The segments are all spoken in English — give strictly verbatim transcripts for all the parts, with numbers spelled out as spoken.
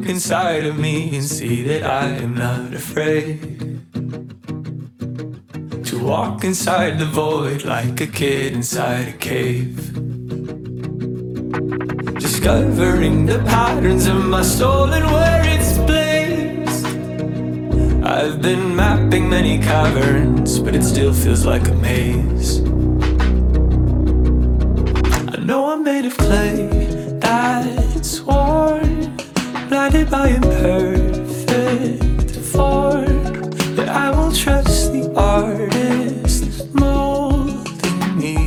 look inside of me and see that I am not afraid to walk inside the void like a kid inside a cave, discovering the patterns of my soul and where it's placed. I've been mapping many caverns, but it still feels like a maze. I know I'm made of clay that's worn, blinded by imperfect form, but I will trust the artist molding me.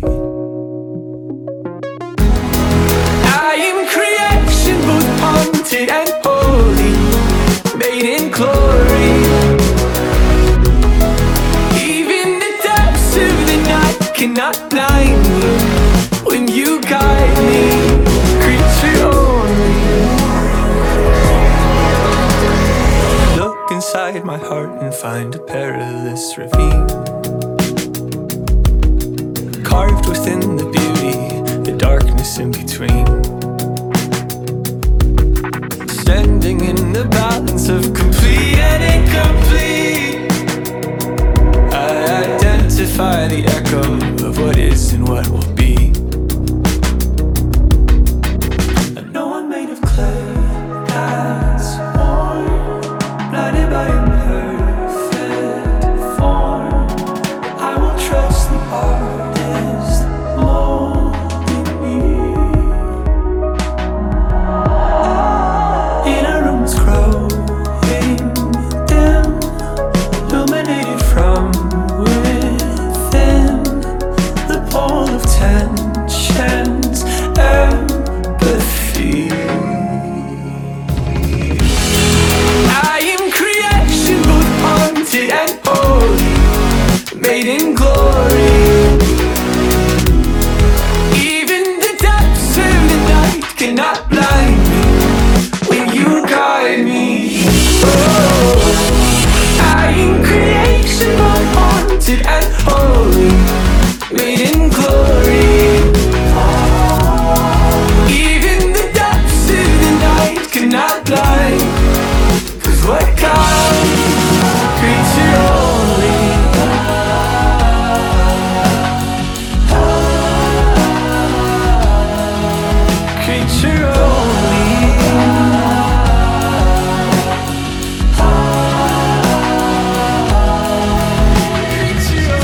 I am creation, both haunted and holy, made in glory. Even the depths of the night cannot blind me when you guide me, creature only. Look inside my heart and find a perilous ravine, carved within the beauty, the darkness in between, standing in the balance of complete and incomplete. I identify the echo of what is and what will be. I know I'm made of clay that's worn, blinded by imperfect form. I will trust the artist molding me. Inner rooms growing dim, illuminated from within. The pole of tensions, empathy. I am creation, both haunted and holy, made in glory. Even the depths of the night cannot blind me when you guide me. Oh, I am creation, both haunted and holy, made in glory. Even the depths of the night cannot blind, 'cause what counts, creature only. Creature only. Creature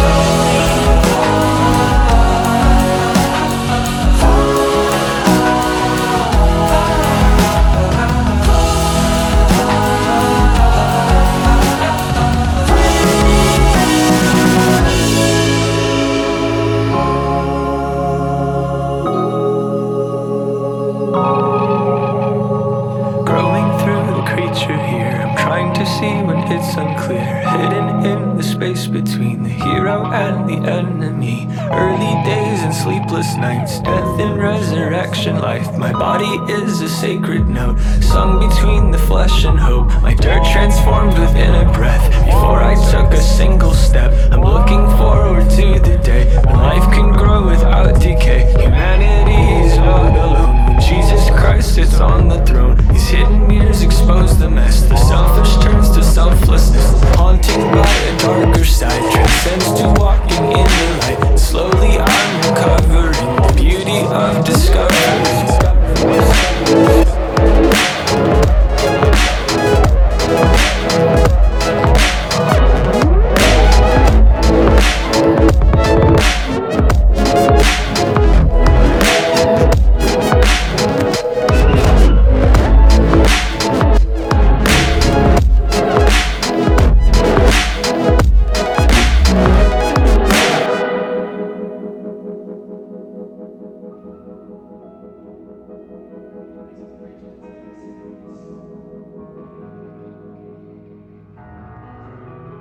growing through the creature here, I'm trying to see when it's unclear, hidden in the space between the hero and the enemy. Early days and sleepless nights, death and resurrection, life. My body is a sacred note, sung between the flesh and hope. My dirt transformed within a breath, before I took a single step. I'm looking forward to the day when life can grow without decay. Humanity is not alone when Jesus Christ sits on the throne. These hidden mirrors expose the mess, the selfish turns to selflessness. Haunted by a darker side, transcends to walking in the light. Slowly I'm recovering the beauty of discovery.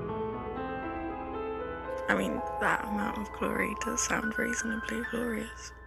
I mean, that amount of glory does sound reasonably glorious.